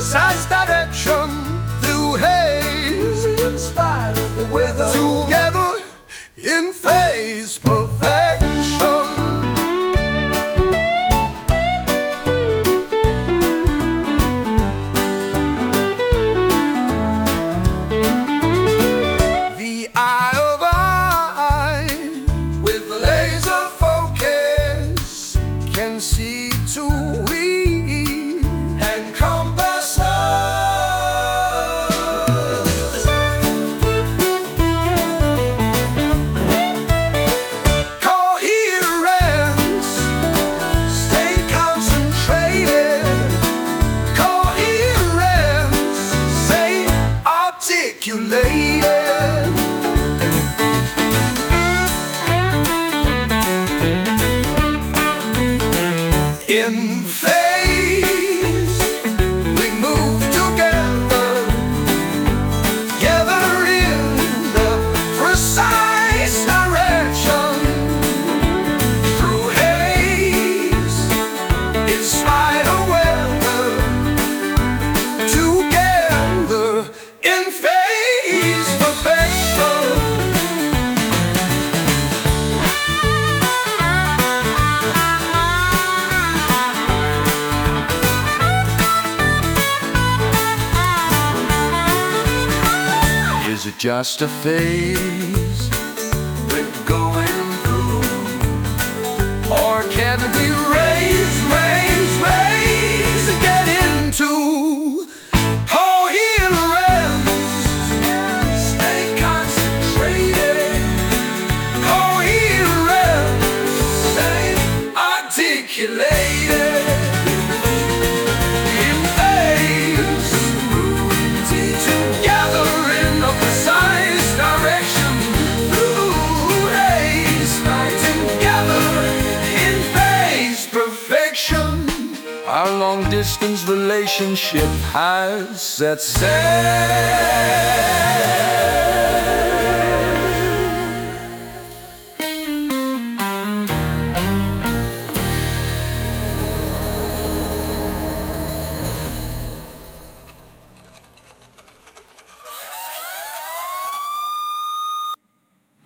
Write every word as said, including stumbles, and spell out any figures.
precise direction through haze, in spite of the weather, together in phase perfection. The eye of eye with laser focus can see to we and compass us. Coherence, stay concentrated. Coherence, stay articulated. In phase, we move together, together in the precise direction. Through haze, in spite of weather, together in phase perfection. Is it just a phase we're going through? Or can we raise, raise, raise and get into coherence? Stay concentrated. Coherence, stay articulated. In phase, together in a precise direction. Through haze, together in phase perfection. Our long-distance relationship has set sail.